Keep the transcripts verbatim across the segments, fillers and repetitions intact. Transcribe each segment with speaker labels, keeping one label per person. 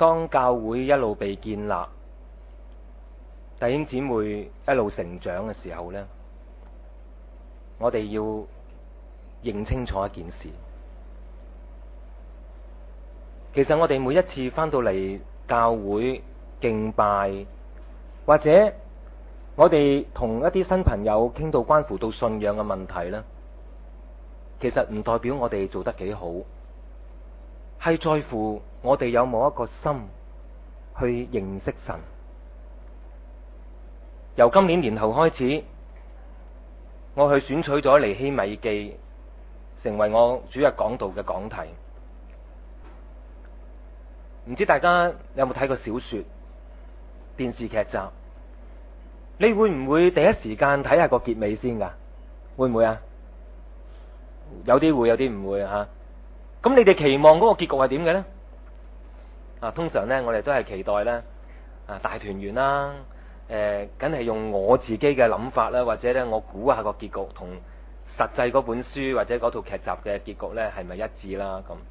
Speaker 1: 當教會一路被建立，弟兄姊妹一路成長嘅時候呢，我哋要認清楚一件事。其實我哋每一次返到嚟教會敬拜，或者我哋同一啲新朋友傾到關乎到信仰嘅問題呢，其實唔代表我哋做得幾好，係在乎我哋有冇一個心去認識神。由今年年頭開始，我去選取咗尼希米記成為我主日講道嘅講題。唔知大家有冇睇過小說、電視劇集？你會唔會第一時間睇下個結尾先噶？會唔會啊？有啲會，有啲唔會吓。咁你哋期望嗰個結局係點嘅呢？啊，通常呢，我哋都係期待呢啊大團圓啦。誒，梗係用我自己嘅諗法啦，或者咧我估下個結局同實際嗰本書或者嗰套劇集嘅結局咧係咪一致啦？咁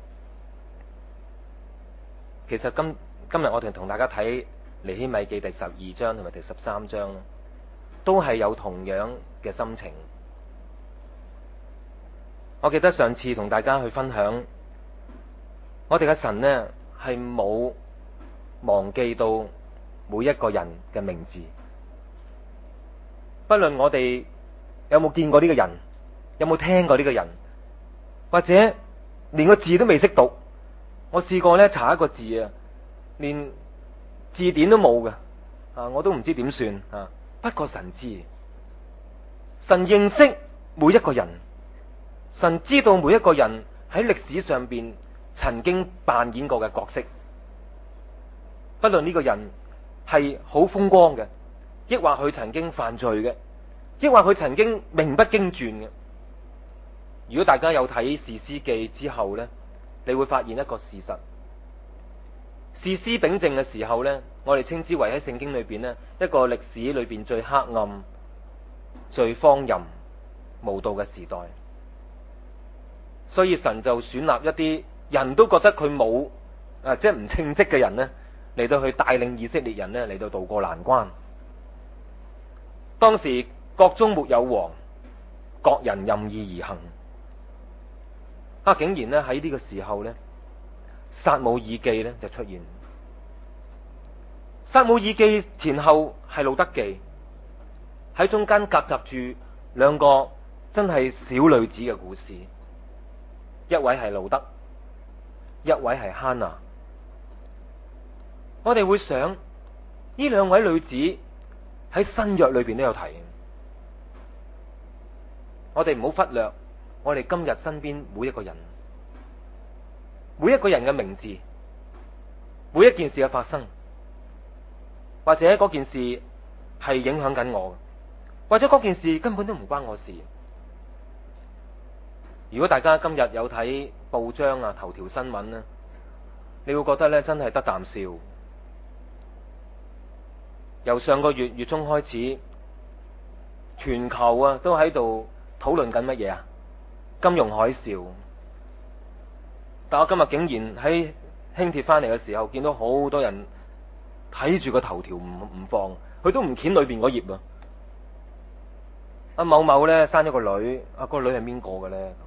Speaker 1: 其實今今日我哋同大家睇尼希米記第十二章同埋第十三章，都係有同樣嘅心情。我記得上次同大家去分享，我哋嘅神呢係冇忘記到每一個人嘅名字，不論我哋有冇見過呢個人，有冇聽過呢個人，或者連個字都未識讀。我試過咧查一個字啊，連字典都冇嘅啊，我都唔知點算啊。不過神知，神認識每一個人，神知道每一個人喺歷史上邊曾經扮演過嘅角色，不論呢個人係好風光嘅，抑或佢曾經犯罪嘅，抑或佢曾經名不經傳嘅。如果大家有睇士師記之後呢，你會發現一個事實，士師秉政嘅時候呢，我哋稱之為喺聖經裏邊呢一個歷史裏邊最黑暗、最荒淫、無道嘅時代。所以神就選立一啲人都覺得佢冇啊，即係唔稱職嘅人呢，嚟到去帶領以色列人呢嚟到渡過難關。當時國中沒有王，各人任意而行。啊，竟然呢喺呢個時候呢，撒母耳記呢就出現。撒母耳記前後係路得記，喺中間夾雜住兩個真係小女子嘅故事，一位係路得，一位係哈拿。我哋會想呢兩位女子喺新約裏邊都有提，我哋唔好忽略我哋今日身邊每一個人，每一個人嘅名字，每一件事嘅發生，或者嗰件事係影響緊我，或者嗰件事根本都唔關我事。如果大家今日有睇報章啊頭條新聞呢，你會覺得咧真係得啖笑。由上個月月中開始，全球啊都喺度討論緊乜嘢啊？金融海嘯。但我今日竟然喺輕鐵翻嚟嘅時候，見到好多人睇住個頭條唔唔放，佢都唔掀裏邊嗰頁啊！阿某某咧生咗個女，啊、嗰個女係邊個嘅咧？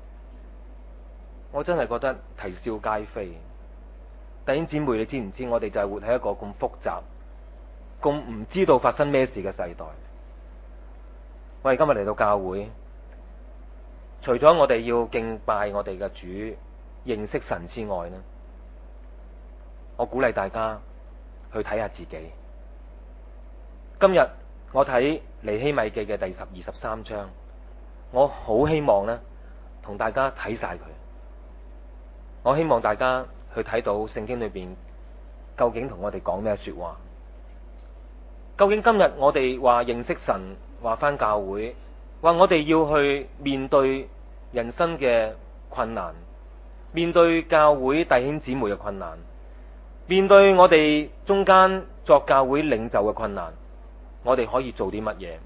Speaker 1: 我真係覺得啼笑皆非。弟兄姊妹，你知唔知我哋就係活喺一個咁複雜、咁唔知道發生咩事嘅世代？我哋今日嚟到教會，除咗我哋要敬拜我哋嘅主、認識神之外呢，我鼓勵大家去睇下自己。今日我睇尼希米記嘅第十二十三章，我好希望呢同大家睇晒佢。我希望大家去睇到聖經裏邊究竟同我哋講咩說話。究竟今日我哋話認識神，話返教會，話我哋要去面對人生嘅困難，面對教會弟兄姊妹嘅困難，面對我哋中間作教會領袖嘅困難，我哋可以做啲乜嘢？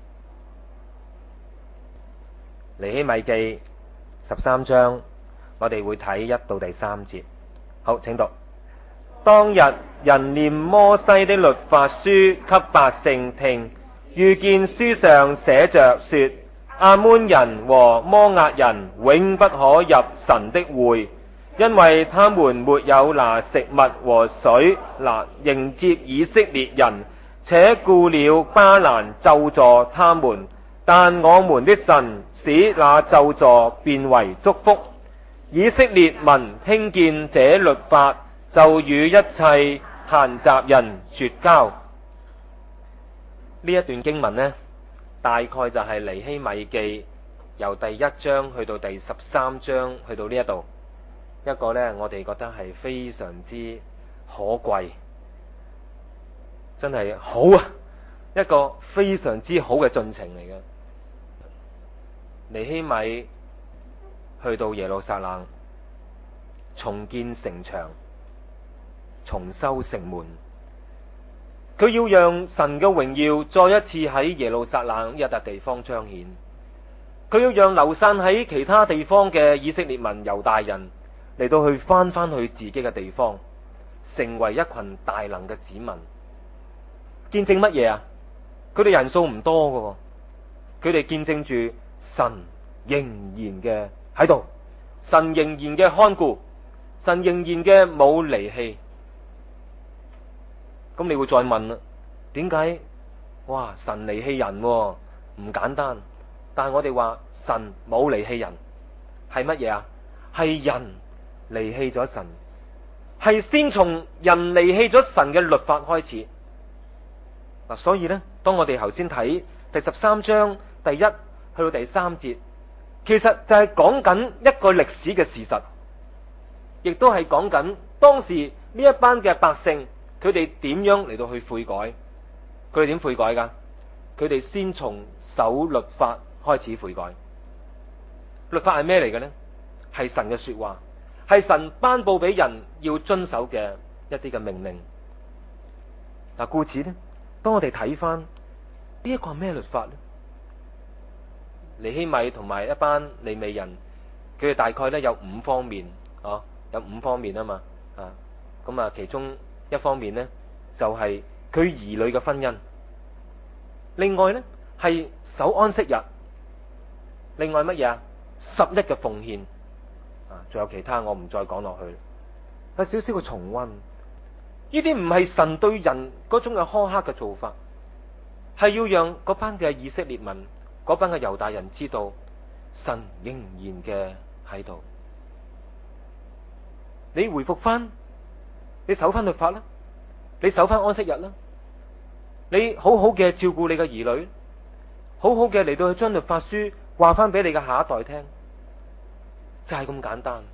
Speaker 1: 尼希米記十三章，我哋會睇一到第三節。好，請讀。當日人念摩西的律法書給百姓聽，遇見書上寫着說，亞捫人和摩押人永不可入神的會，因為他們沒有拿食物和水來迎接以色列人，且雇了巴蘭咒詛他們。但我們的神使那咒詛變為祝福。以色列民聽見這律法，就與一切閒雜人絕交。呢一段經文呢，大概就係尼希米記由第一章去到第十三章，去到呢一度一個呢，我哋覺得係非常之可貴，真係好啊，一個非常之好嘅進程嚟嘅。尼希米去到耶路撒冷，重建城牆，重修城門，佢要讓神嘅榮耀再一次喺耶路撒冷一笪地方彰顯，佢要讓流散喺其他地方嘅以色列民猶大人嚟到去翻翻去自己嘅地方，成為一群大能嘅子民。見證乜嘢啊？佢哋人數唔多㗎，佢哋見證住神仍然嘅喺度，神仍然嘅看顧，神仍然嘅冇離棄。咁你會再問啦，點解？哇，神離棄人喎，唔簡單。但係我哋話神冇離棄人，係乜嘢啊？係人離棄咗神，係先從人離棄咗神嘅律法開始。嗱，所以呢，當我哋頭先睇第十三章第一去到第三節，其實就係講緊一個歷史嘅事實，亦都係講緊當時呢一班嘅百姓，佢哋點樣嚟到去悔改。佢哋點悔改噶？佢哋先從守律法開始悔改。律法係咩嚟嘅呢？係神嘅說話，係神頒布俾人要遵守嘅一啲嘅命令。嗱，故此呢，當我哋睇翻呢一個係咩律法呢？尼希米同埋一班利未人，佢哋大概咧有五方面，哦，有五方面啊嘛，啊，咁啊，其中一方面呢，就係佢兒女嘅婚姻，另外呢，係守安息日，另外乜嘢啊？十一嘅奉獻，啊，仲有其他我唔再講落去，有少少嘅重溫。呢啲唔係神對人嗰種嘅苛刻嘅做法，係要讓嗰班嘅以色列民，嗰班嘅猶大人知道神仍然嘅喺度。你回復翻，你守翻律法啦，你守翻安息日啦，你好好嘅照顧你嘅兒女，好好嘅嚟到去將律法書話翻俾你嘅下一代聽，就係咁簡單。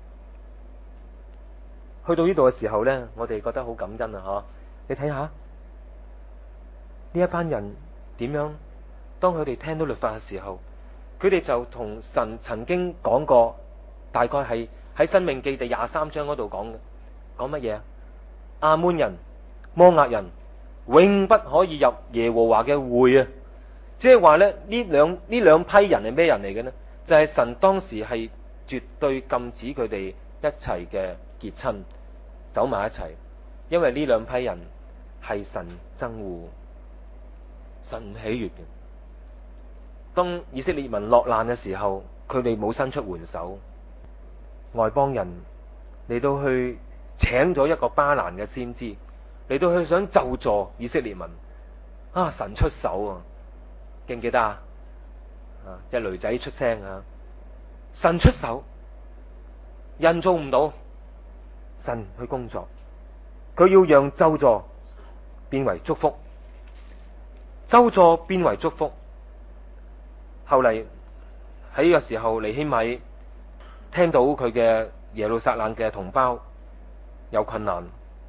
Speaker 1: 去到呢度嘅時候呢，我哋覺得好感恩啊！嗬，你睇下呢一班人點樣？當佢哋聽到律法嘅時候，佢哋就同神曾經講過，大概係喺申命記第廿三章嗰度講嘅，講乜嘢啊？亞捫人、摩押人永不可以入耶和華嘅會啊！即係話咧，呢兩呢兩批人係咩人嚟嘅呢？就係、是、神當時係絕對禁止佢哋一齊嘅結親，走埋一齊，因為呢兩批人係神憎惡、神唔喜悅嘅。當以色列民落難嘅時候，佢哋冇伸出援手，外邦人嚟到去請咗一個巴蘭嘅先知嚟到去想咒詛以色列民。啊，神出手啊！記唔記得啊？啊，隻驢仔出聲啊！神出手，人做唔到，神去工作，佢要讓咒詛變為祝福，咒詛變為祝福。後嚟喺呢個時候，尼希米聽到佢嘅耶路撒冷嘅同胞有困難，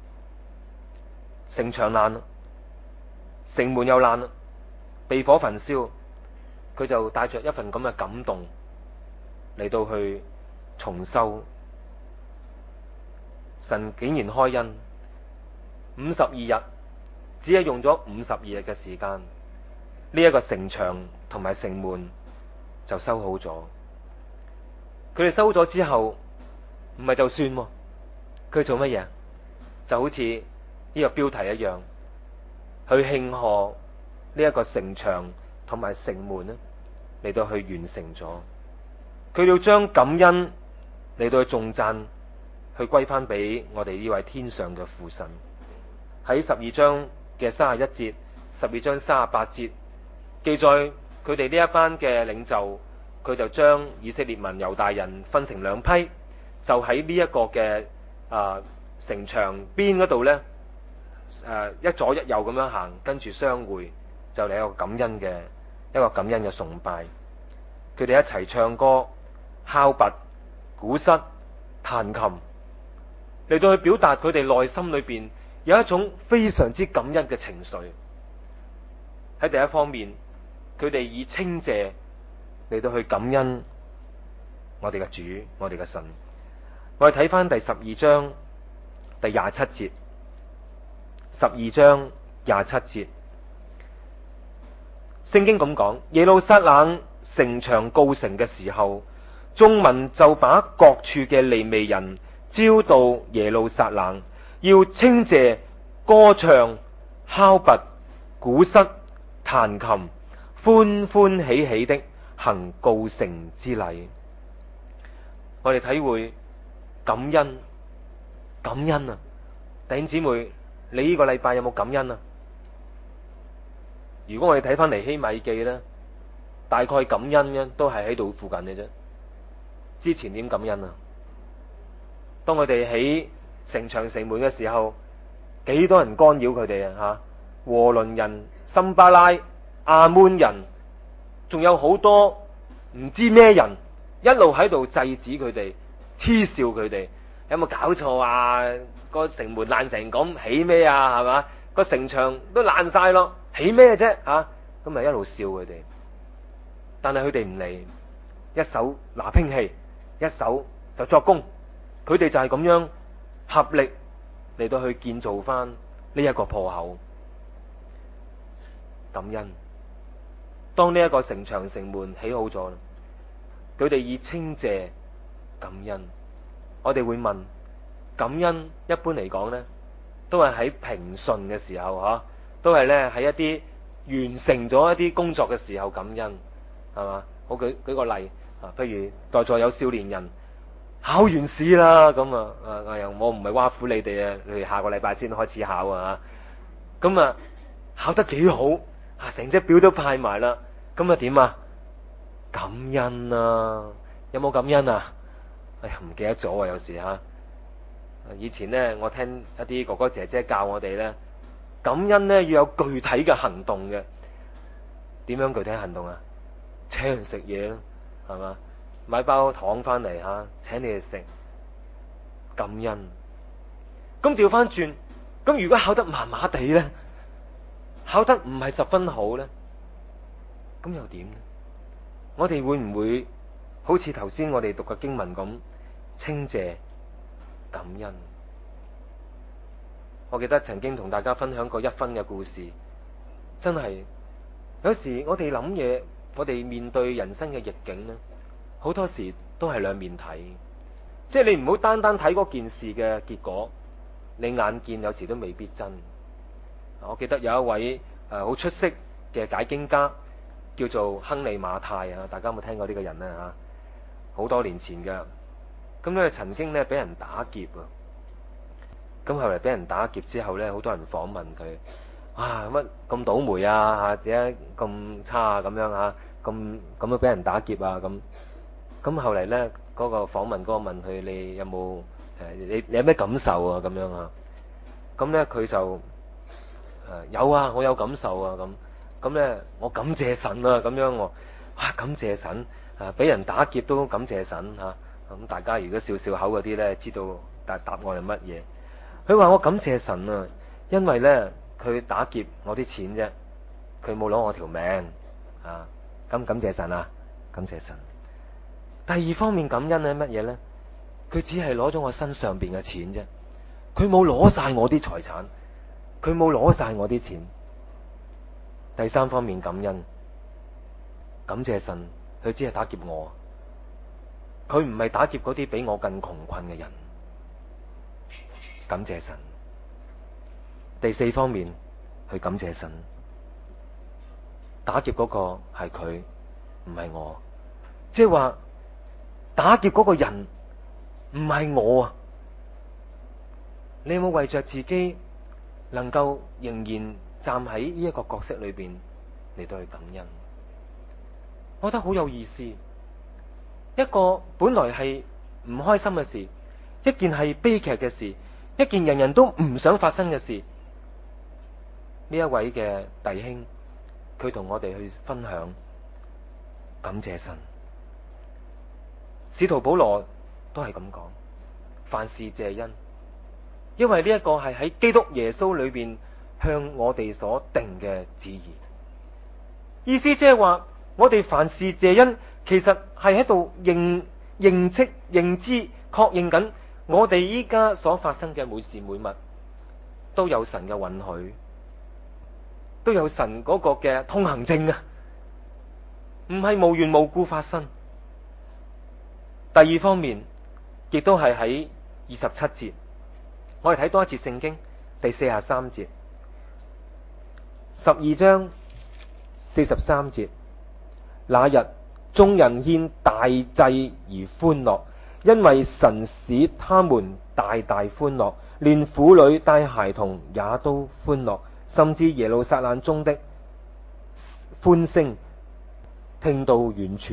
Speaker 1: 城牆爛啦，城門又爛啦，被火焚燒，佢就帶着一份咁嘅感動嚟到去重修。神竟然開恩，五十二日，只係用咗五十二日嘅時間，呢一個城牆同埋城門就修好咗。佢哋修咗之後，唔係就算，佢做乜嘢？就好似呢個標題一樣，去慶賀呢一個城牆同埋城門呢嚟到去完成咗。佢要將感恩嚟到去頌讚，去歸翻俾我哋呢位天上嘅父神。喺十二章嘅三十一節，十二章三十八節記載，佢哋呢一班嘅領袖，佢就將以色列民猶大人分成兩批，就喺呢一個嘅啊、呃、城牆邊嗰度呢，誒、呃、一左一右咁樣行，跟住相會，就嚟一個感恩嘅一個感恩嘅崇拜。佢哋一齊唱歌、敲鈸、鼓瑟、彈琴，嚟到去表達佢哋內心裏邊有一種非常之感恩嘅情緒。喺第一方面，佢哋以稱謝嚟到去感恩我哋嘅主，我哋嘅神。我哋睇翻第十二章第廿七節，十二章廿七節，聖經咁講：耶路撒冷城牆告成嘅時候，眾民就把各處嘅利未人招到耶路撒冷，要稱謝、歌唱、敲鈸、鼓瑟、彈琴，歡歡喜喜的行告成之禮。我哋體會感恩，感恩啊！弟兄姊妹，你呢個禮拜有冇感恩啊？如果我哋睇翻尼希米記呢，大概感恩呢都係喺度附近嘅啫。之前點感恩啊？當佢哋喺城牆城門嘅時候，幾多人干擾佢哋啊？吓，和倫人、參巴拉、亞捫人，仲有好多唔知咩人，一路喺度制止佢哋，嗤笑佢哋。有冇搞錯啊？個城門爛成咁，起咩啊？係嘛？個城牆都爛晒咯，起咩啫？吓，咁咪一路笑佢哋。但係佢哋唔嚟，一手拿兵器，一手就作工。佢哋就係咁樣合力嚟到去建造翻呢一個破口。感恩。當呢一個城牆城門起好咗，佢哋以稱謝感恩。我哋會問，感恩一般嚟講呢，都係喺平順嘅時候，吓，都係咧喺一啲完成咗一啲工作嘅時候感恩，係嘛？我舉舉個例啊，譬如在座有少年人考完試啦，咁啊，啊又我唔係挖苦你哋啊，你哋下個禮拜先開始考啊，咁啊考得幾好啊，成績表都派埋啦，咁啊點啊？感恩啊，有冇感恩啊？哎呀，唔記得咗啊！有時吓，以前呢，我聽一啲哥哥姐姐教我哋呢，感恩呢要有具體嘅行動嘅。點樣具體行動啊？請人食嘢咯，係嘛？買包糖翻嚟吓，請你哋食，感恩。咁調翻轉，咁如果考得麻麻地呢，考得唔係十分好呢，咁又點呢？我哋會唔會好似頭先我哋讀嘅經文咁？稱謝感恩。我記得曾經同大家分享過一分嘅故事，真係有時我哋諗嘢，我哋面對人生嘅逆境呢，好多時都係兩面睇。即係你唔好單單睇嗰件事嘅結果，你眼見有時都未必真。我記得有一位誒好、呃、出色嘅解經家，叫做亨利馬太啊，大家有冇聽過呢個人呢？吓？好多年前嘅。咁咧曾經咧俾人打劫啊！咁後嚟俾人打劫之後咧，好多人訪問佢，哇乜咁倒霉啊吓？點解咁差啊？咁樣吓，咁咁樣俾人打劫啊？咁咁後嚟咧嗰個訪問嗰個問佢，你有冇誒？你你有咩感受啊？咁樣啊？咁咧佢就誒、呃、有啊，我有感受啊！咁咁咧我感謝神啊！咁樣我哇感謝神啊！俾人打劫都感謝神吓。咁大家如果笑笑口嗰啲呢，知道答答案係乜嘢？佢話我感謝神啊，因為呢，佢打劫我啲錢啫，佢冇攞我條命啊！咁感謝神啊，感謝神。第二方面感恩係乜嘢呢？佢只係攞咗我身上邊嘅錢啫，佢冇攞晒我啲財產，佢冇攞晒我啲錢。第三方面感恩，感謝神，佢只係打劫我。佢唔係打劫嗰啲比我更窮困嘅人，感謝神。 第四方面去感謝神。打劫嗰個係佢，唔係我，即係話打劫嗰個人唔係我啊！你有冇為着自己能夠仍然站喺呢一個角色裏邊嚟到去感恩？我覺得好有意思。一個本來係唔開心嘅事，一件係悲劇嘅事，一件人人都唔想發生嘅事，呢一位嘅弟兄，佢同我哋去分享感謝神。使徒保羅都係咁講，凡事謝恩，因為呢一個係喺基督耶穌裏邊向我哋所定嘅旨意。意思即係話，我哋凡事謝恩，其實係喺度認認識、認知、確認緊我哋依家所發生嘅每事每物都有神嘅允許，都有神嗰個嘅通行證啊，唔係無緣無故發生。第二方面，亦都係喺二十七節，我哋睇多一節聖經，第四十三節，十二章四十三節。那日眾人獻大祭而歡樂，因為神使他們大大歡樂，連婦女帶孩童也都歡樂，甚至耶路撒冷中的歡聲聽到遠處。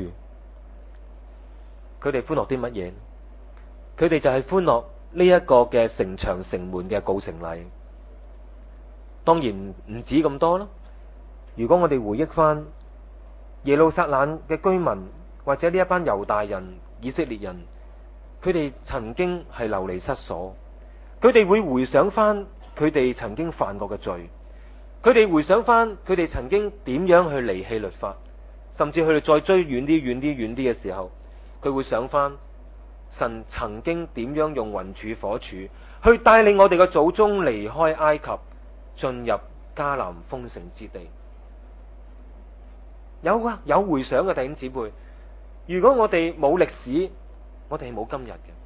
Speaker 1: 佢哋歡樂啲乜嘢？佢哋就係歡樂呢一個嘅城牆城門嘅告成禮。當然唔止咁多啦。如果我哋回憶翻耶路撒冷嘅居民，或者呢一班猶大人、以色列人，佢哋曾經係流離失所，佢哋會回想翻佢哋曾經犯過嘅罪，佢哋回想翻佢哋曾經點樣去離棄律法，甚至佢哋再追遠啲、遠啲、遠啲嘅時候，佢會想翻神曾經點樣用雲柱火柱去帶領我哋嘅祖宗離開埃及，進入迦南豐盛之地。有啊，有回想嘅弟兄姊妹。如果我哋冇歷史，我哋係冇今日嘅。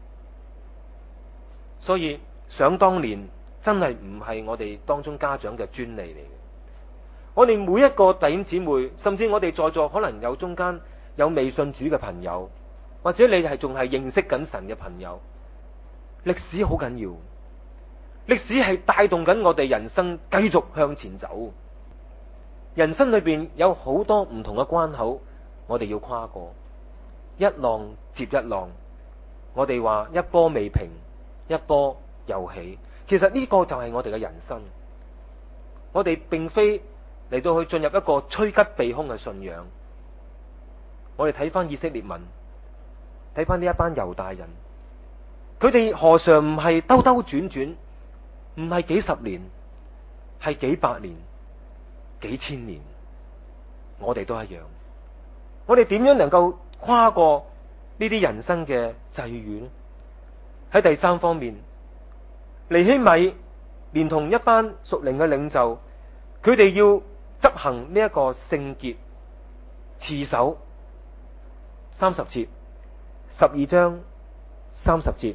Speaker 1: 所以想當年真係唔係我哋當中家長嘅專利嚟嘅。我哋每一個弟兄姊妹，甚至我哋在座可能有中間有未信主嘅朋友，或者你係仲係認識緊神嘅朋友，歷史好緊要。歷史係帶動緊我哋人生繼續向前走。人生裏邊有好多唔同嘅關口，我哋要跨過，一浪接一浪。我哋話一波未平，一波又起。其實呢個就係我哋嘅人生。我哋並非嚟到去進入一個趨吉避凶嘅信仰。我哋睇翻以色列民，睇翻呢一班猶大人，佢哋何嘗唔係兜兜轉轉，唔係幾十年，係幾百年、幾千年，我哋都一樣。我哋點樣能夠跨過呢啲人生嘅際遇呢？喺第三方面，尼希米連同一班屬靈嘅領袖，佢哋要執行呢一個聖潔持守。三十節，十二章三十節，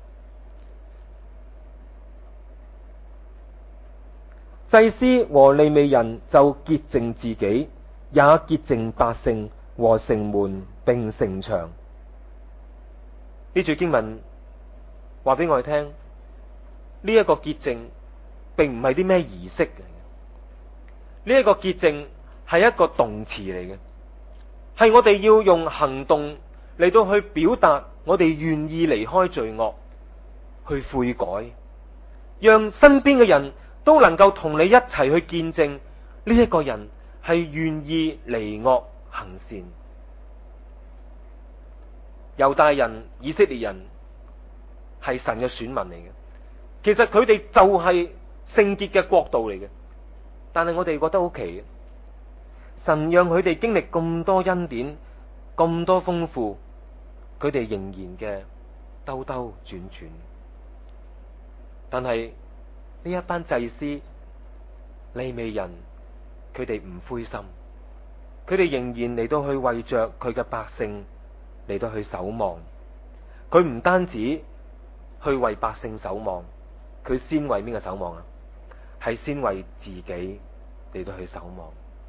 Speaker 1: 祭司和利未人就潔淨自己，也潔淨百姓和城門並城牆。呢處經文話俾我哋聽，呢一個潔淨並唔係啲咩儀式嚟嘅，呢一個潔淨係一個動詞嚟嘅，係我哋要用行動嚟到去表達我哋願意離開罪惡，去悔改，讓身邊嘅人都能夠同你一齊去見證呢一個人係願意離惡行善。猶大人、以色列人係神嘅選民嚟嘅，其實佢哋就係聖潔嘅國度嚟嘅。但係我哋覺得好奇，神讓佢哋經歷咁多恩典、咁多豐富，佢哋仍然嘅兜兜轉轉。但係呢一班祭司、利未人，佢哋唔灰心，佢哋仍然嚟到去為着佢嘅百姓嚟到去守望。佢唔單止去為百姓守望，佢先為邊個守望啊？ 係先為自己嚟到去守望，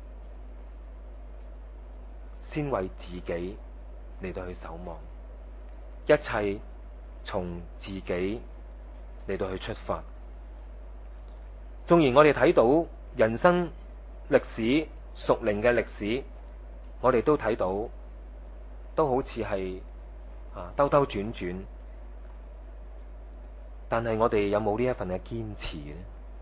Speaker 1: 先為自己嚟到去守望，一切從自己嚟到去出發。縱然我哋睇到人生歷史、屬靈嘅歷史，我哋都睇到，都好似係啊兜兜轉轉，但係我哋有冇呢一份嘅堅持呢？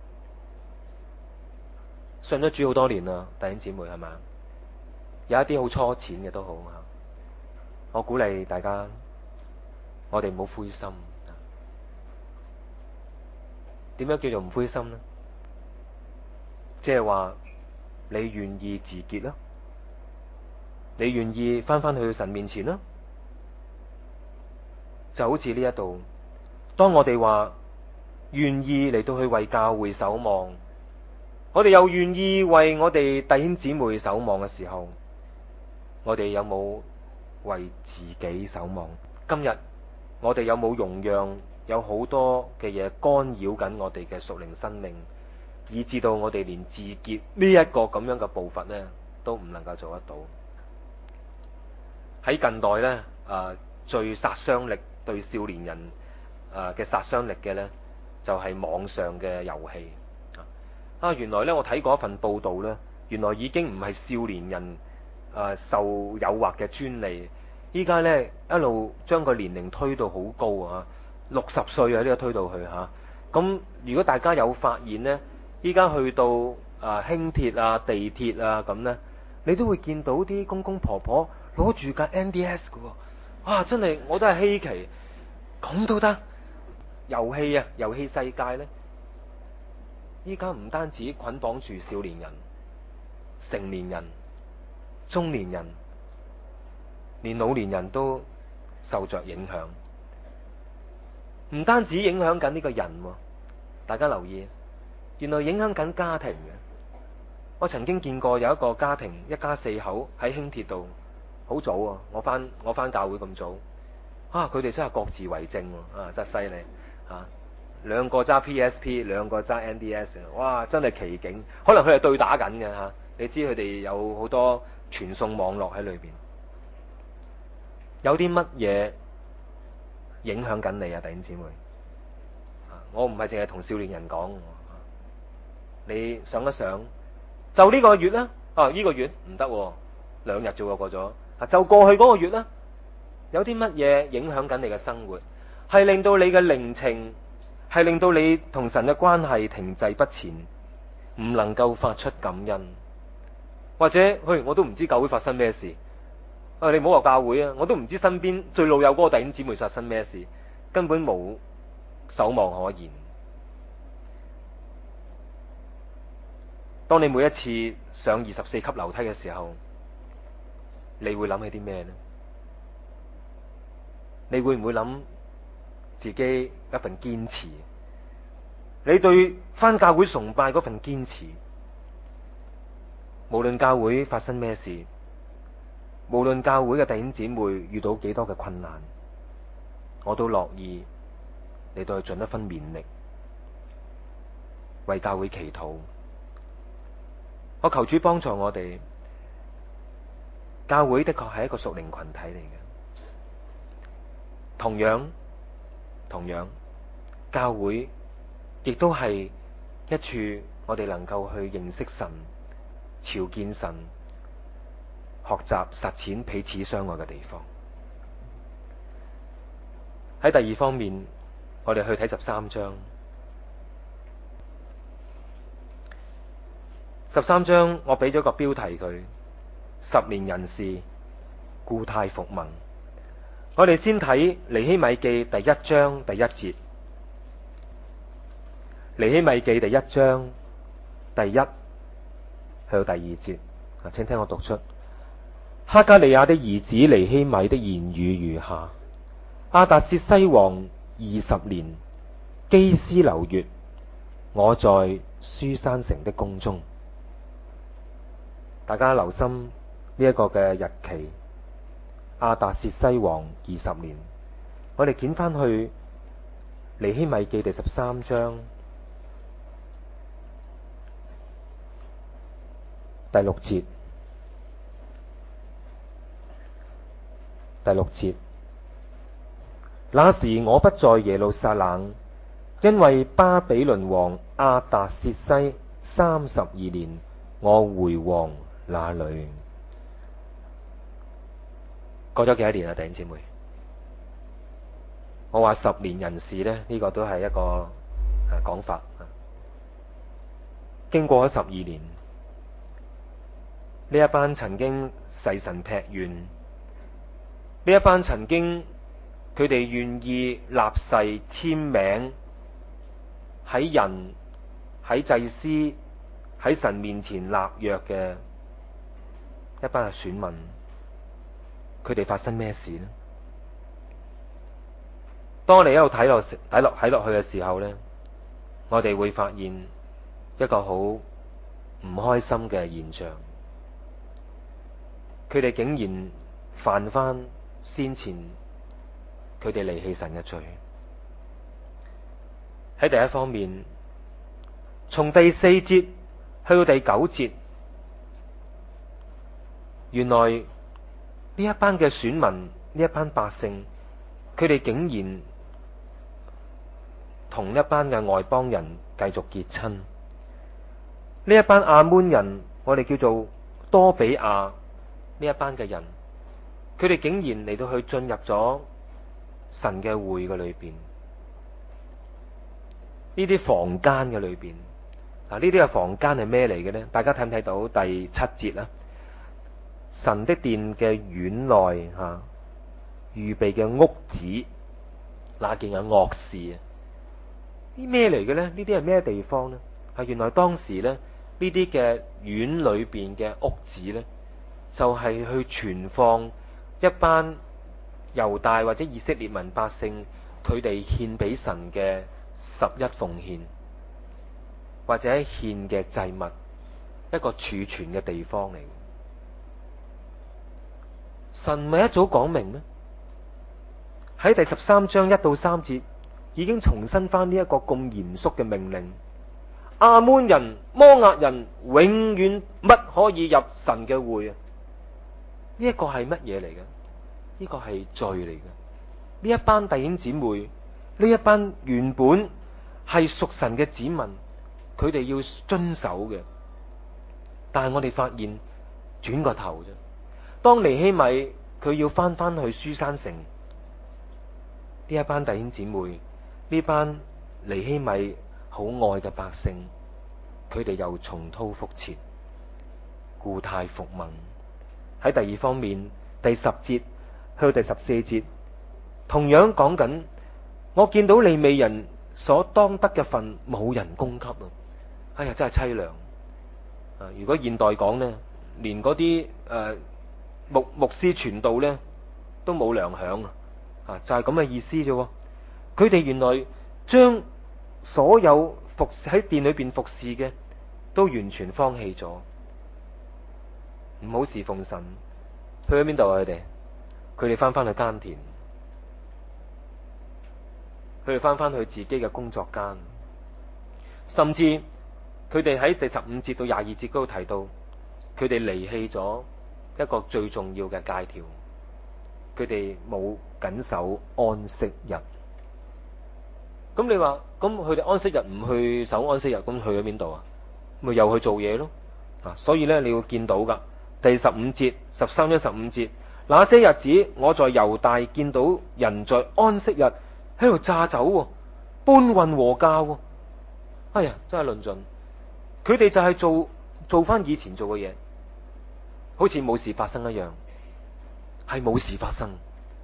Speaker 1: 信咗主好多年啦，弟兄姊妹係嘛？有一啲好初淺嘅都好啊。我鼓勵大家，我哋唔好灰心。點樣叫做唔灰心呢？即係話你願意自潔啦，你願意翻返去神面前啦，就好似呢一度，當我哋話願意嚟到去為教會守望，我哋又願意為我哋弟兄姊妹守望嘅時候，我哋有冇為自己守望？今日我哋有冇容讓有好多嘅嘢干擾緊我哋嘅屬靈生命，以至到我哋連自潔呢一個咁樣嘅步伐呢都唔能夠做得到？喺近代呢，誒、呃、最殺傷力對少年人誒嘅殺傷力嘅呢，就係、是、網上嘅遊戲啊！原來呢，我睇過一份報道呢，原來已經唔係少年人誒、呃、受誘惑嘅專利，依家呢，一路將個年齡推到好高啊，六十歲啊呢個推到去吓。咁、啊、如果大家有發現呢，依家去到誒輕鐵啊、地鐵啊咁呢，你都會見到啲公公婆婆攞住架 N D S 嘅，哇！真係我都係稀奇，咁都得。遊戲啊，遊戲世界呢，依家唔單止捆綁住少年人、成年人、中年人，連老年人都受着影響。唔單止影響緊呢個人，大家留意，原來影響緊家庭嘅。我曾經見過有一個家庭，一家四口喺輕鐵度，好早啊！我翻我翻教會咁早，啊！佢哋真係各自為政，啊，真係犀利啊！兩個揸 P S P， 兩個揸 N D S， 哇！真係奇景。可能佢係對打緊嘅吓，你知佢哋有好多傳送網絡喺裏邊，有啲乜嘢影響緊你啊，弟兄姊妹？我唔係淨係同少年人講，你想一想，就呢個月啦，啊呢、呢個月唔得，兩日就過咗，啊就過去嗰個月啦，有啲乜嘢影響緊你嘅生活，係令到你嘅靈情，係令到你同神嘅關係停滯不前，唔能夠發出感恩，或者，嘿，我都唔知教會發生咩事，啊你唔好話教會啊，我都唔知身邊最老友嗰個弟兄姊妹發生咩事，根本冇守望可言。當你每一次上二十四級樓梯嘅時候，你會諗起啲咩呢？你會唔會諗自己一份堅持？你對返教會崇拜嗰份堅持，無論教會發生咩事，無論教會嘅弟兄姊妹遇到幾多嘅困難，我都樂意嚟到去盡一分勉力，為教會祈禱。我求主幫助我哋，教會的確係一個屬靈群體嚟嘅。同樣，同樣，教會亦都係一處我哋能夠去認識神、朝見神、學習實踐彼此相愛嘅地方。喺第二方面，我哋去睇十三章。十三章我俾咗個標題佢，十年人事，故態復萌。我哋先睇尼希米記第一章第一節。尼希米記第一章第一去到第二節，啊，請聽我讀出。哈加利亞的兒子尼希米的言語如下：亞達薛西王二十年，基斯流月，我在書珊城的宮中。大家留心呢一個嘅日期，亞達薛西王二十年。我哋捲翻去尼希米記第十三章第六節，第六節，那時我不在耶路撒冷，因為巴比倫王亞達薛西三十二年，我回王那裏。過咗幾多年啊，弟兄姊妹？我話十年人事呢，呢、呢個都係一個誒講法。經過咗十二年，呢一班曾經誓神劈願，呢一班曾經佢哋願意立誓簽名喺人喺祭司喺神面前立約嘅一班嘅選民，佢哋發生咩事呢？當我哋一路睇落睇落睇落去嘅時候呢，我哋會發現一個好唔開心嘅現象，佢哋竟然犯翻先前佢哋離棄神嘅罪。喺第一方面，從第四節去到第九節，原來呢一班嘅選民，呢一班百姓，佢哋竟然同一班嘅外邦人繼續結親。呢一班亞捫人，我哋叫做多比亞呢一班嘅人，佢哋竟然嚟到去進入咗神嘅會嘅裏邊，呢啲房間嘅裏邊。嗱，呢啲嘅房間係咩嚟嘅呢？大家睇唔睇到第七節啦？神的殿嘅院內吓，預備嘅屋子，那件嘅惡事啊！啲咩嚟嘅呢？呢啲係咩地方呢？係原來當時呢，呢啲嘅院裏邊嘅屋子呢，就係、是、去存放一班猶大或者以色列民百姓佢哋獻俾神嘅十一奉獻，或者獻嘅祭物，一個儲存嘅地方嚟。神咪一早講明咩？喺第十三章一到三節已經重申翻呢一個咁嚴肅嘅命令：亞捫人、摩押人永遠不可以入神嘅會啊！呢一個係乜嘢嚟嘅？呢個係罪嚟嘅。呢一班弟兄姊妹，呢一班原本係屬神嘅子民，佢哋要遵守嘅。但係我哋發現，轉個頭啫。當尼希米佢要翻翻去書珊城，呢一班弟兄姊妹，呢班尼希米好愛嘅百姓，佢哋又重蹈覆轍，故態復萌。喺第二方面，第十節去到第十四節，同樣講緊，我見到利未人所當得嘅份冇人供給啊！哎呀，真係淒涼啊！如果現代講呢，連嗰啲誒牧牧師傳道呢都冇糧餉啊！啊，就係咁嘅意思啫。佢哋原來將所有服喺殿裏邊服侍嘅都完全放棄咗，唔好侍奉神，去咗邊度啊？佢哋佢哋翻翻去耕田，佢哋翻翻去自己嘅工作間，甚至佢哋喺第十五節到廿二節嗰度提到，佢哋離棄咗一個最重要嘅誡條，佢哋冇謹守安息日。咁你話，咁佢哋安息日唔去守安息日，咁去咗邊度啊？咪又去做嘢咯？啊，所以咧你會見到噶，第十五節、十三章十五節，那些日子我在猶大見到人在安息日喺度榨酒、搬運禾稼。哎呀，真係論盡，佢哋就係做做翻以前做嘅嘢，好似冇事發生一樣，係冇事發生。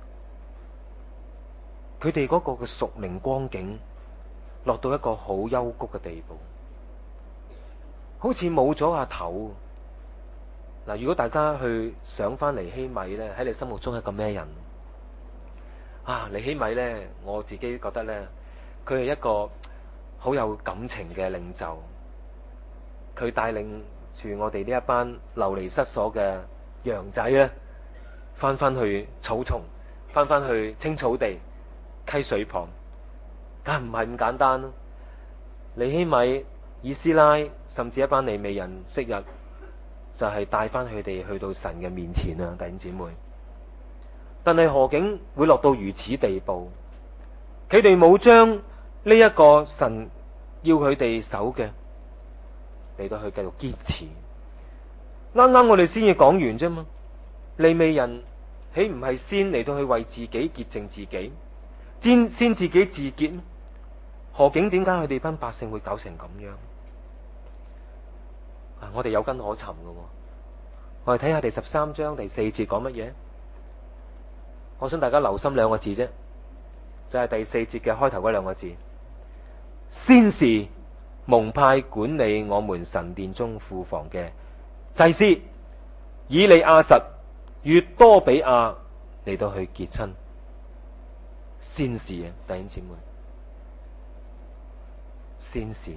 Speaker 1: 佢哋嗰個嘅屬靈光景落到一個好幽谷嘅地步，好似冇咗阿頭。嗱，如果大家去想翻尼希米咧，喺你心目中係個咩人啊？尼希米咧，我自己覺得咧，佢係一個好有感情嘅領袖，佢帶領住我哋呢一班流離失所嘅羊仔咧，翻翻去草叢，翻翻去青草地、溪水旁，但唔係咁簡單咯。尼希米、以斯拉，甚至一班利未人，昔日就係帶翻佢哋去到神嘅面前啊，弟兄姊妹。但係何竟會落到如此地步？佢哋冇將呢一個神要佢哋守嘅嚟到去繼續堅持。啱啱我哋先至講完啫嘛，利未人豈唔係先嚟到去為自己潔淨自己，先先自己自潔？何竟點解佢哋班百姓會搞成咁樣？啊，我哋有根可尋嘅。我哋睇下第十三章第四節講乜嘢？我想大家留心兩個字啫，就係第四節嘅開頭嗰兩個字。先是蒙派管理我們神殿中庫房嘅祭司以利亞實與多比亞嚟到去結親。先是啊，弟兄姊妹，先是。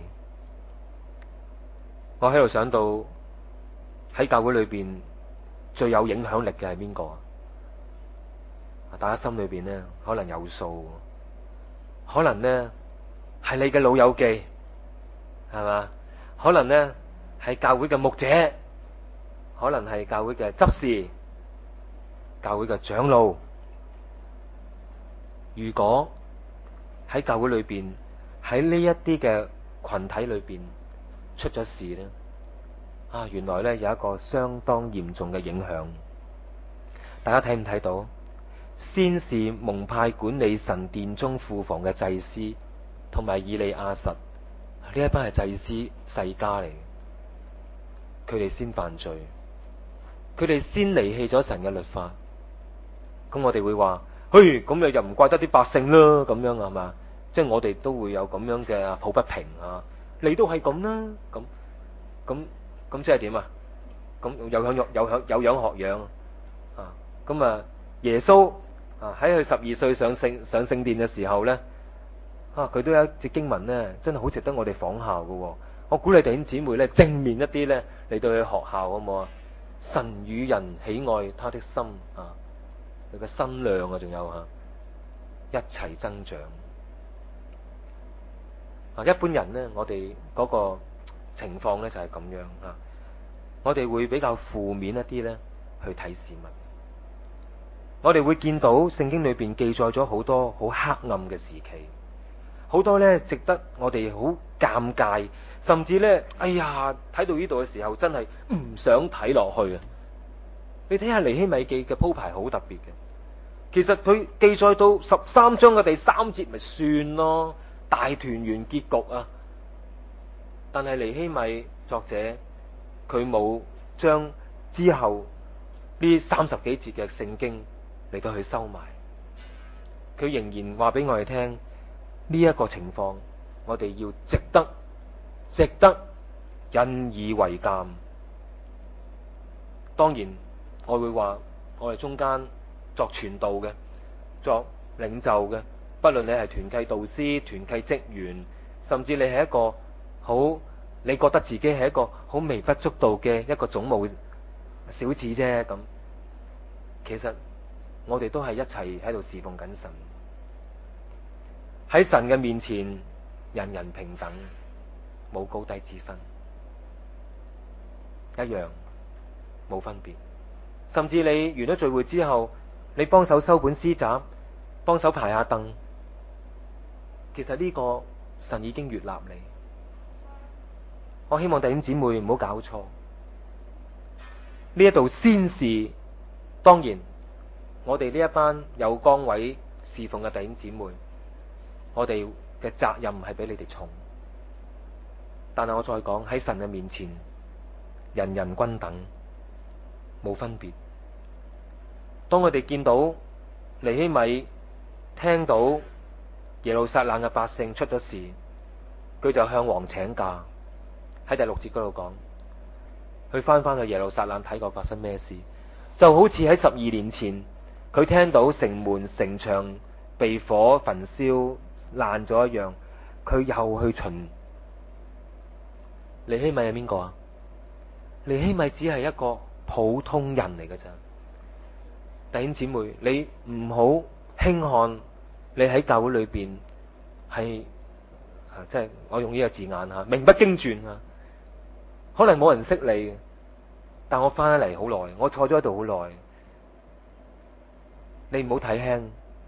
Speaker 1: 我喺度想到喺教會裏邊最有影響力嘅係邊個啊？大家心裏邊呢可能有數，可能呢係你嘅老友記，係嘛？可能呢係教會嘅牧者，可能係教會嘅執事，教會嘅長老。如果喺教會裏邊，喺呢一啲嘅群體裏邊出咗事呢，啊，原來呢有一個相當嚴重嘅影響。大家睇唔睇到？先是蒙派管理神殿中庫房嘅祭司，同埋以利亞實，呢一班係祭司世家嚟，佢哋先犯罪，佢哋先離棄咗神嘅律法。咁我哋會話，嘿，咁你又唔怪得啲百姓啦，咁樣係嘛？即係我哋都會有咁樣嘅抱不平啊！你都係咁啦，咁咁咁即係點啊？咁有樣有有樣有樣學樣啊！咁啊，耶穌啊喺佢十二歲上聖上聖殿嘅時候咧，啊佢都有一隻經文咧，真係好值得我哋仿效嘅。我鼓勵弟兄姊妹咧，正面一啲咧嚟到去學校好唔好啊？神與人喜愛他的心啊，佢嘅心量啊，仲有吓一齊增長。啊，一般人咧，我哋嗰個情況咧就係咁樣啊，我哋會比較負面一啲咧去睇事物。我哋會見到聖經裏邊記載咗好多好黑暗嘅時期，好多咧值得我哋好尷尬，甚至咧，哎呀，睇到呢度嘅時候真係唔想睇落去啊！你睇下尼希米記嘅鋪排好特別嘅，其實佢記載到十三章嘅第三節咪算咯，大團圓結局啊！但係尼希米作者佢冇將之後呢三十幾節嘅聖經嚟到去收埋，佢仍然話俾我哋聽呢一個情況，我哋要值得值得引以為鑑。當然我會話我哋中間作傳道嘅，作領袖嘅，不論你係團契導師、團契職員，甚至你係一個好你覺得自己係一個好微不足道嘅一個總務小子啫，咁其實我哋都係一齊喺度侍奉緊神。喺神嘅面前，人人平等，冇高低之分，一樣冇分別。甚至你完咗聚會之後，你幫手收本詩集，幫手排下凳，其實呢個神已經悅納你。我希望弟兄姊妹唔好搞錯，呢一度先是，當然我哋呢一班有崗位侍奉嘅弟兄姊妹，我哋嘅責任係比你哋重。但係我再講，喺神嘅面前，人人均等，冇分別。當我哋見到尼希米聽到耶路撒冷嘅百姓出咗事，佢就向王請假。喺第六節嗰度講，佢翻翻去耶路撒冷睇過發生咩事，就好似喺十二年前，佢聽到城門城牆被火焚燒爛咗一樣，佢又去巡。尼希米係邊個啊？尼希米只係一個普通人嚟㗎咋。弟兄姊妹，你唔好輕看你喺教會裏邊係，即係我用呢個字眼吓，名不經傳啊。可能冇人識你， 但我翻咗嚟好耐，我坐咗喺度好耐。你唔好睇輕，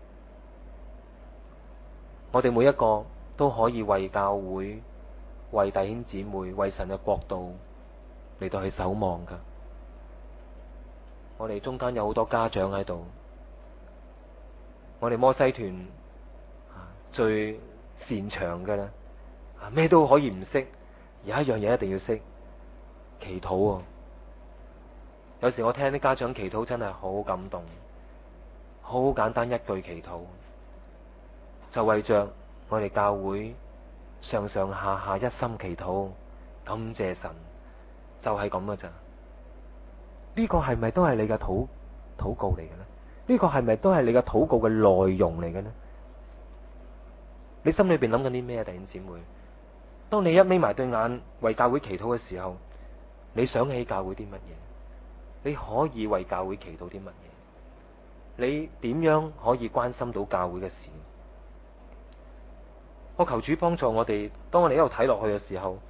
Speaker 1: 我哋每一個都可以為教會、為弟兄姊妹、為神嘅國度嚟到去守望噶。我哋中間有好多家長喺度，我哋摩西團最擅長嘅啦，咩都可以唔識，有一樣嘢一定要識，祈禱啊！有時我聽啲家長祈禱真係好感動，好簡單一句祈禱，就為着我哋教會上上下下一心祈禱，感謝神，就係咁噶咋？呢個係咪都係你嘅禱禱告嚟嘅呢？呢個係咪都係你嘅禱告嘅內容嚟嘅呢？你心裏邊諗緊啲咩啊，弟兄姊妹？當你一眯埋對眼為教會祈禱嘅時候，你想起教會啲乜嘢？你可以為教會祈禱啲乜嘢？你點樣可以關心到教會嘅事？我求主幫助我哋，當我哋一路睇落去嘅時候，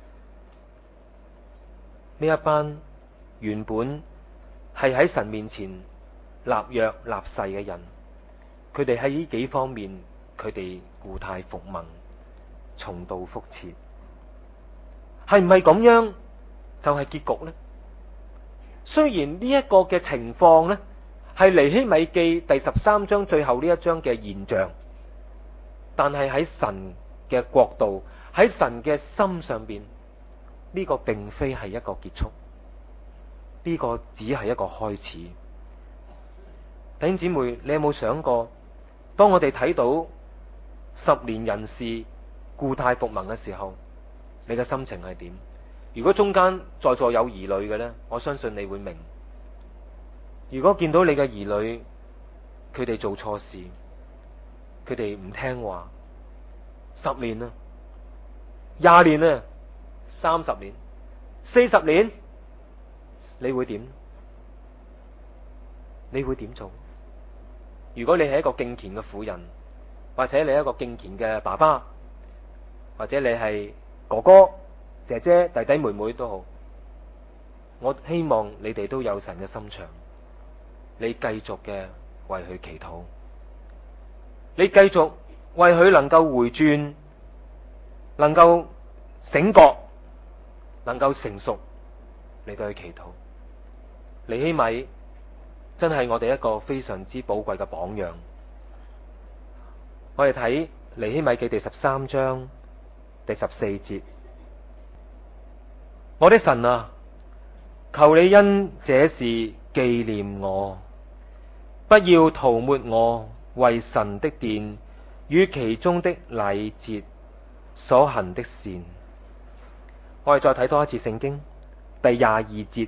Speaker 1: 呢一班原本係喺神面前立約立誓嘅人，佢哋喺呢幾方面，佢哋故態復萌，重蹈覆轍，係唔係咁樣就係結局呢？雖然呢一個嘅情況呢，係尼希米記第十三章最後呢一章嘅現象，但係喺神嘅國度，喺神嘅心上邊，呢個並非係一個結束，呢個只係一個開始。弟兄姊妹，你有冇想過，當我哋睇到十年人事故態復萌嘅時候，你嘅心情係點？如果中間在座有兒女嘅呢，我相信你會明。如果見到你嘅兒女，佢哋做錯事，佢哋唔聽話，十年啦，廿年啦，三十年，四十年，你會點？你會點做？如果你係一個敬虔嘅婦人，或者你係一個敬虔嘅爸爸，或者你係哥哥、姐姐、弟弟、妹妹都好，我希望你哋都有神嘅心腸，你繼續嘅為佢祈禱，你繼續為佢能夠回轉，能夠醒覺，能夠成熟，你都去祈禱。尼希米真係我哋一個非常之寶貴嘅榜樣。我哋睇尼希米記第十三章第十四節，我的神啊，求你因這事紀念我，不要塗抹我為神的殿與其中的禮節所行的善。我哋再睇多一次聖經第廿二節，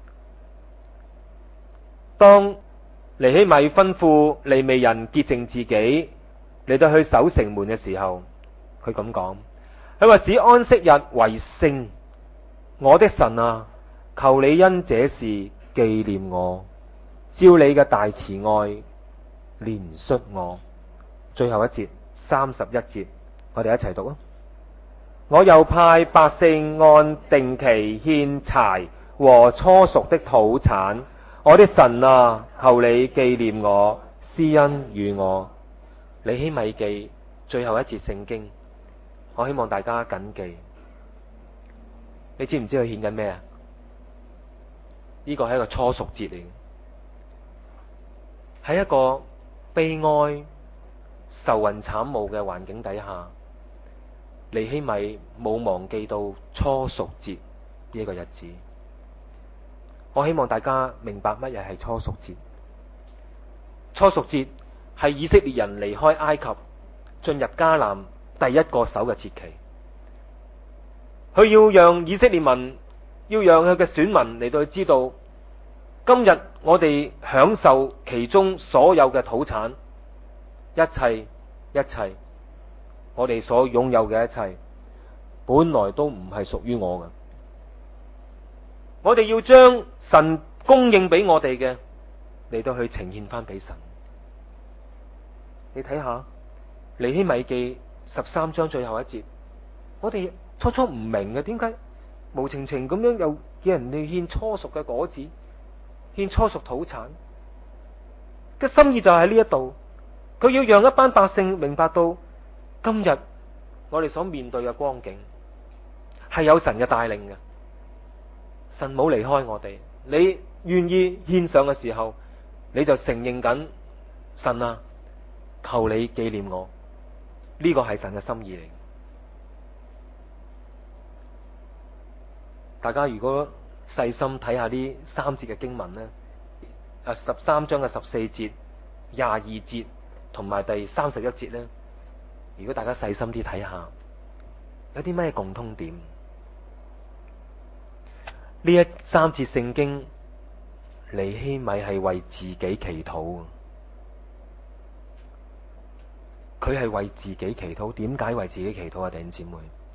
Speaker 1: 當尼希米吩咐利未人潔淨自己嚟到去守城門嘅時候，佢咁講，佢話使安息日為聖，我的神啊，求你因這事紀念我，照你嘅大慈愛憐恤我。最後一節三十一節，我哋一齊讀啊！我又派百姓按定期獻柴和初熟的土產，我的神啊，求你紀念我，施恩與我。尼希米記最後一節聖經，我希望大家謹記。你知唔知佢獻緊咩啊？呢個係一個初熟節嚟嘅，喺一個悲哀、愁雲慘霧嘅環境底下，尼希米冇忘記到初熟節呢個日子。我希望大家明白乜嘢係初熟節。初熟節係以色列人離開埃及進入迦南第一個守嘅節期。佢要讓以色列民，要讓佢嘅選民嚟到去知道，今日我哋享受其中所有嘅土產，一切一切，我哋所擁有嘅一切，本來都唔係屬於我嘅。我哋要將神供應俾我哋嘅嚟到去呈獻翻俾神。你睇下尼希米記十三章最後一節，我哋初初唔明嘅，點解無情情咁樣又叫人哋獻初熟嘅果子，獻初熟土產嘅心意就喺呢一度。佢要讓一班百姓明白到，今日我哋所面對嘅光景係有神嘅帶領嘅，神冇離開我哋。你願意獻上嘅時候，你就承認緊，神啊，求你紀念我。呢個係神嘅心意嚟。大家如果細心睇下呢三節嘅經文呢，啊十三章嘅十四節、廿二節同埋第三十一節呢，如果大家細心啲睇下，有啲咩共通點？呢一三節聖經，尼希米係為自己祈禱，佢係為自己祈禱。點解為自己祈禱啊？弟兄姊妹，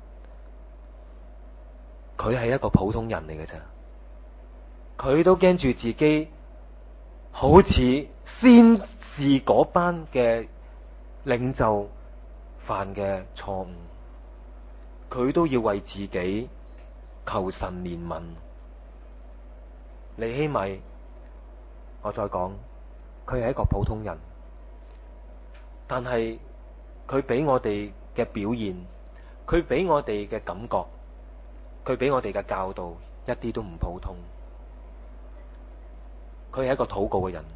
Speaker 1: 佢係一個普通人嚟嘅咋，佢都驚住自己好似先是嗰班嘅領袖犯嘅錯誤，佢都要為自己求神憐憫。尼希米，我再講，佢係一個普通人，但係佢俾我哋嘅表現，佢俾我哋嘅感覺，佢俾我哋嘅教導一啲都唔普通。佢係一個禱告嘅人，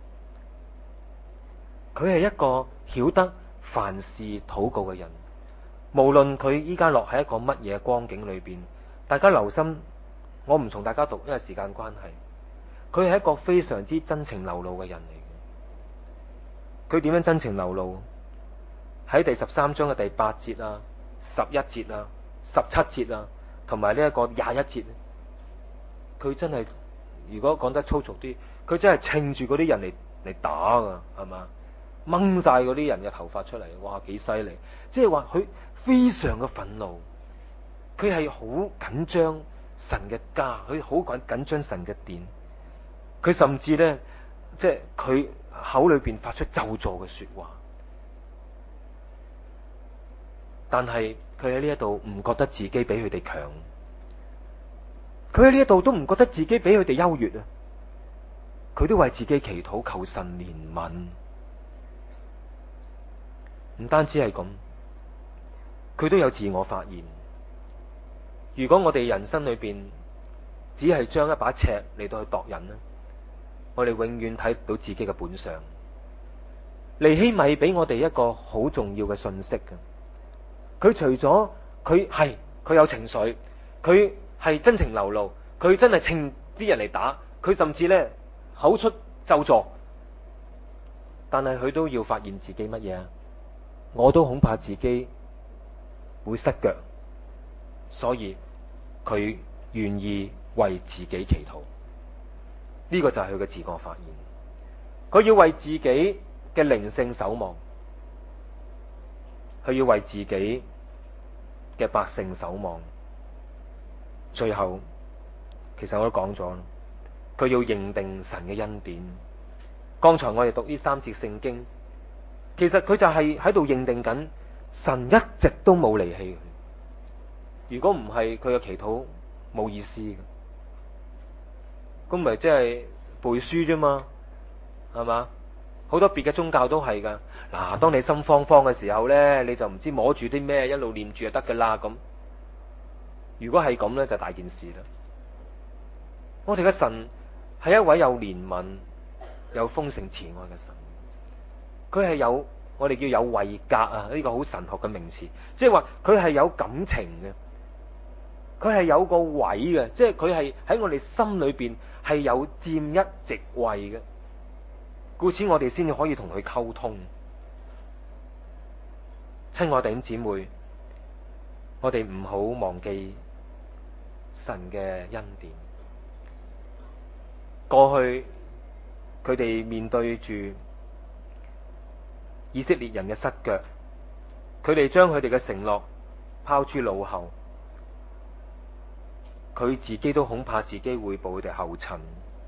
Speaker 1: 佢係一個曉得凡事禱告嘅人。無論佢依家落喺一個乜嘢光景裏邊，大家留心，我唔同大家讀，因為時間關係。佢係一個非常之真情流露嘅人嚟嘅。佢點樣真情流露？喺第十三章嘅第八節啊、十一節啊、十七節啊，同埋呢一個廿一節，佢真係，如果講得粗俗啲，佢真係稱住嗰啲人嚟嚟打噶，係嘛？掹晒嗰啲人嘅頭髮出嚟，哇，幾犀利！即係話佢非常嘅憤怒，佢係好緊張神嘅家，佢好緊緊張神嘅殿，佢甚至咧，即係佢口裏邊發出咒詛嘅說話，但係佢喺呢一度唔覺得自己比佢哋強，佢喺呢一度都唔覺得自己比佢哋優越啊！佢都為自己祈禱，求神憐憫。唔單止係咁，佢都有自我發現。如果我哋人生裏邊只係將一把尺嚟到去度人咧，我哋永遠睇到自己嘅本相。尼希米俾我哋一個好重要嘅信息嘅，佢除咗佢係佢有情緒，佢係真情流露，佢真係稱啲人嚟打，佢甚至咧口出咒詛，但係佢都要發現自己乜嘢啊？我都恐怕自己會失腳，所以佢願意為自己祈禱。呢個就係佢嘅自我發現。佢要為自己嘅靈性守望，佢要為自己嘅百姓守望。最後，其實我都講咗，佢要認定神嘅恩典。剛才我哋讀呢三節聖經，其實佢就係喺度認定緊神一直都冇離棄佢。如果唔係，佢嘅祈禱冇意思嘅，咁咪即係背書啫嘛，係嘛？好多別嘅宗教都係噶。嗱，當你心慌慌嘅時候咧，你就唔知摸住啲咩，一路念住就得噶啦。咁如果係咁咧，就大件事啦。我哋嘅神係一位有憐憫、有豐盛慈愛嘅神。佢係有，我哋叫有位格啊，呢個好神學嘅名詞，即係話佢係有感情嘅，佢係有個位嘅，即係佢係喺我哋心裏邊係有佔一席位嘅，故此我哋先至可以同佢溝通。親愛弟兄姊妹，我哋唔好忘記神嘅恩典。過去佢哋面對住以色列人嘅失腳，佢哋將佢哋嘅承諾拋諸腦後，佢自己都恐怕自己會步佢哋後塵，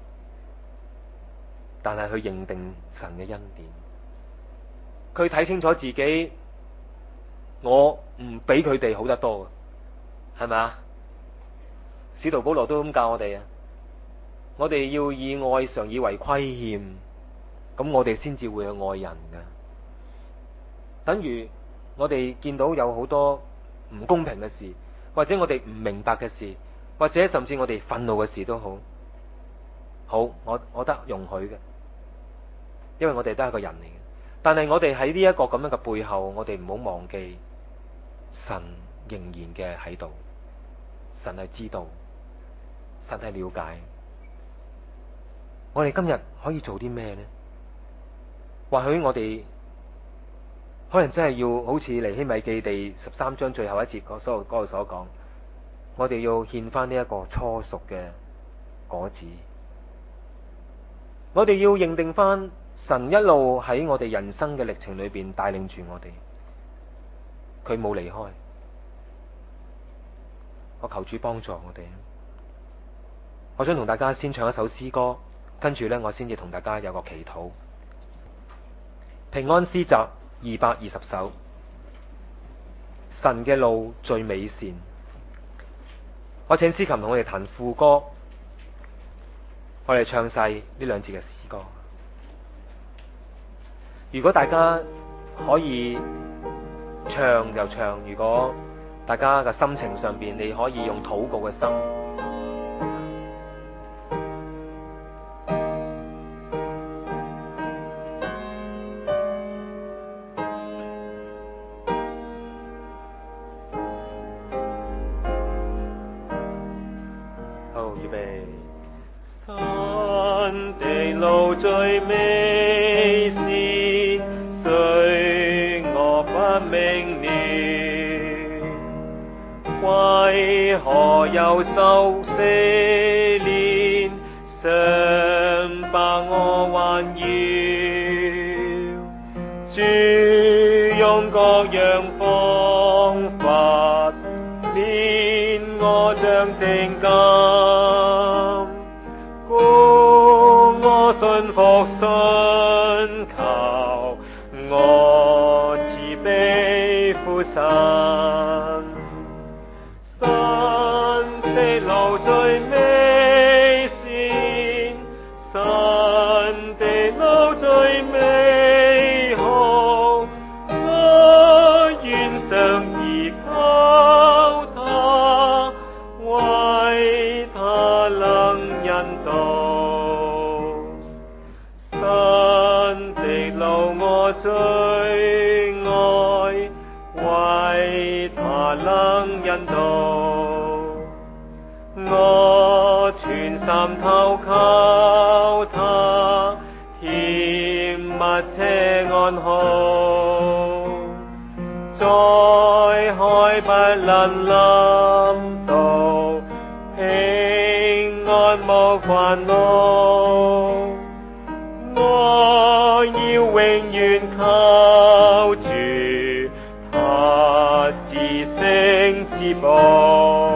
Speaker 1: 但係佢認定神嘅恩典，佢睇清楚自己，我唔比佢哋好得多，係咪啊？ 使徒保羅都咁教我哋啊，我哋要以愛常以為虧欠，咁我哋先至會去愛人噶。等於我哋見到有好多唔公平嘅事，或者我哋唔明白嘅事，或者甚至我哋憤怒嘅事都好，好，我我得容許嘅，因為我哋都係個人嚟嘅。但係我哋喺呢一個咁樣嘅背後，我哋唔好忘記神仍然嘅喺度，神係知道，神係了解。我哋今日可以做啲咩呢？或許我哋可能真係要好似尼希米記第十三章最後一節嗰所嗰度所講，我哋要獻翻呢一個初熟嘅果子。我哋要認定翻神一路喺我哋人生嘅歷程裏邊帶領住我哋，佢冇離開。我求主幫助我哋。我想同大家先唱一首詩歌，跟住呢，我先至同大家有個祈禱。平安詩集二百二十首，神嘅路最美善。我請司琴同我哋彈副歌，我哋唱晒呢兩節嘅詩歌。如果大家可以唱就唱，如果大家嘅心情上邊，你可以用禱告嘅心。好，預備。神的路最美善，雖我不明了，為何又受試煉，常把我環繞？主用各樣方法，練我像精金，故我信服信求，我慈悲父神。神的路最美善，神的路最美好，我願常依靠他，為他能引導。神的路我最愛，為他能引導。我全心投靠他，甜蜜且安好。在海不能臨到，平安無煩惱。我要永遠靠主，他至聖至寶。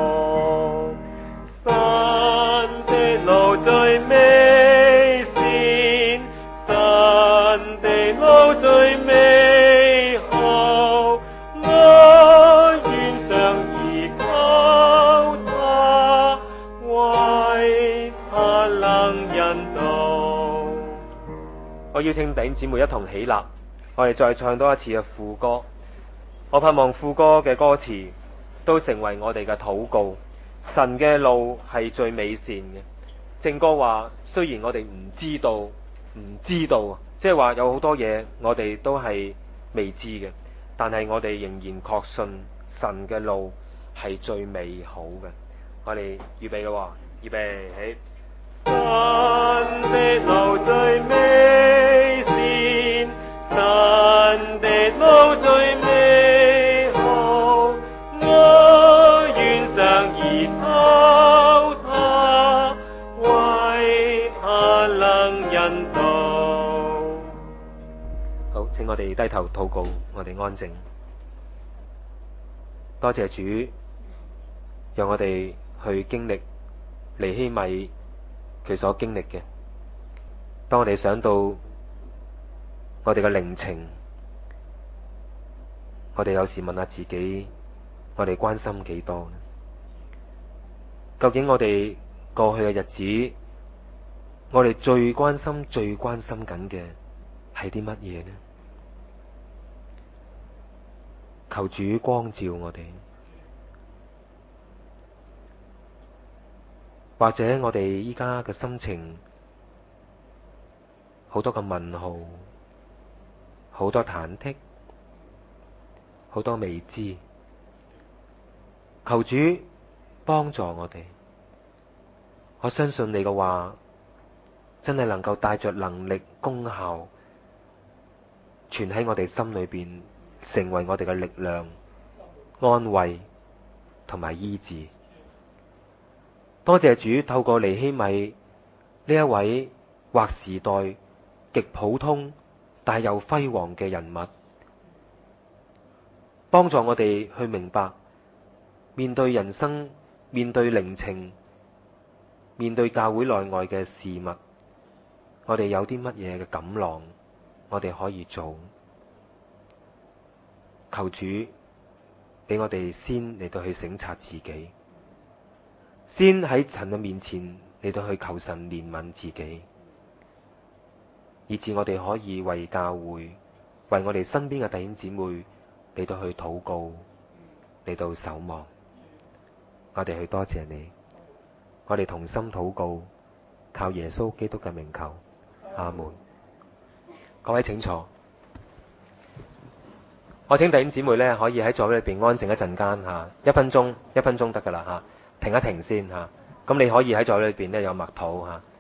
Speaker 1: 神的路最美善，神的路最美好，我願常依靠他，為他能引導。我邀請弟兄姊妹一同起立，我哋再唱多一次嘅副歌。我盼望副歌嘅歌詞都成為我哋嘅禱告。神嘅路係最美善嘅。正歌話，雖然我哋唔知道，唔知道，即係話有好多嘢我哋都係未知嘅，但係我哋仍然確信神嘅路係最美好嘅。我哋預備咯，預備起。神的路最美善，神的路最美好，我願常依靠他，為他能引導。好，請我哋低頭禱告，我哋安靜。多謝主，讓我哋去經歷尼希米佢所經歷嘅。當我哋想到我哋嘅靈情，我哋有時問下自己，我哋關心幾多呢？ 究竟我哋過去嘅日子，我哋最關心、最關心緊嘅係啲乜嘢呢？求主光照我哋，或者我哋依家嘅心情好多個問號，好多忐忑，好多未知。求主幫助我哋，我相信你嘅話真係能夠帶着能力功效，存喺我哋心裏邊，成為我哋嘅力量、安慰同埋醫治。多謝主透過尼希米呢一位劃時代極普通但係又輝煌嘅人物，幫助我哋去明白，面對人生、面對靈情、面對教會內外嘅事物，我哋有啲乜嘢嘅錦囊，我哋可以做。求主俾我哋先嚟到去省察自己，先喺神嘅面前嚟到去求神憐憫自己，以致我哋可以為教會、為我哋身邊嘅弟兄姊妹嚟到去禱告，嚟到守望。我哋去多謝你，我哋同心禱告，靠耶穌基督嘅名求，阿門。各位請坐，我請弟兄姊妹咧可以喺座位裏邊安靜一陣間吓，一分鐘，一分鐘得噶啦吓，停一停先吓。咁你可以喺座位裏邊咧有默禱吓。